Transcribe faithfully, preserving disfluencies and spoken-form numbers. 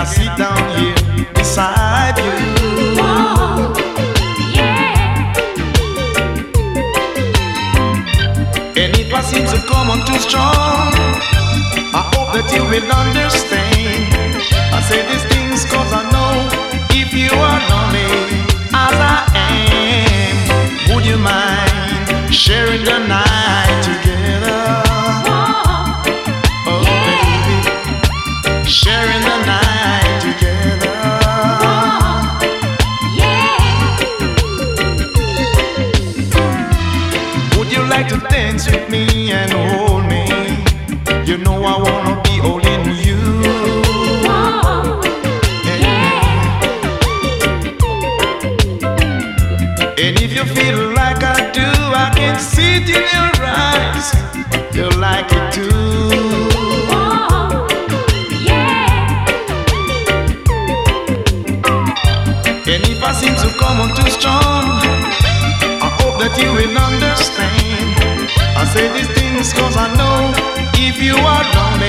I sit down here beside you? Oh, yeah. And if I seem to come on too strong, I hope that you will understand. I say these things cause I know if you are lonely as I am, would you mind sharing the night together? Oh, Oh yeah. baby, sharing the night together. Oh, yeah. Would you like to dance with me and hold me? You know I wanna be holding you. Oh, yeah. And if you feel like I do, I can see it in your eyes. You like it too. Oh, yeah. And if I seem to come on too strong, I hope that you will understand. I say these things cause I know if you are lonely